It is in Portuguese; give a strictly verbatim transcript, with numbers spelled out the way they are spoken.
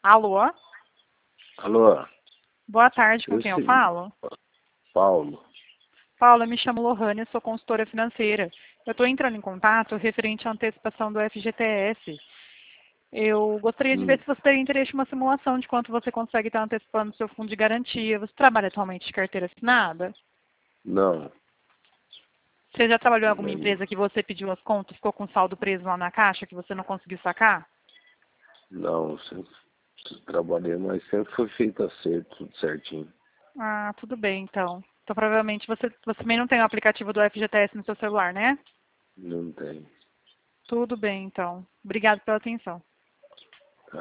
Alô? Alô? Boa tarde, com Eu quem eu sei. falo? Paulo. Paula, eu me chamo Lohane, sou consultora financeira. Eu estou entrando em contato referente à antecipação do F G T S. Eu gostaria de ver Hum, se você teria interesse em uma simulação de quanto você consegue estar antecipando o seu fundo de garantia. Você trabalha atualmente de carteira assinada? não. Você já trabalhou em alguma Não, empresa que você pediu as contas, ficou com saldo preso lá na caixa, que você não conseguiu sacar? não, sempre trabalhei, mas sempre foi feito acerto, tudo certinho. Ah, tudo bem, então. Então, provavelmente, você, você também não tem o aplicativo do F G T S no seu celular, né? Não tem. Tudo bem, então. Obrigado pela atenção.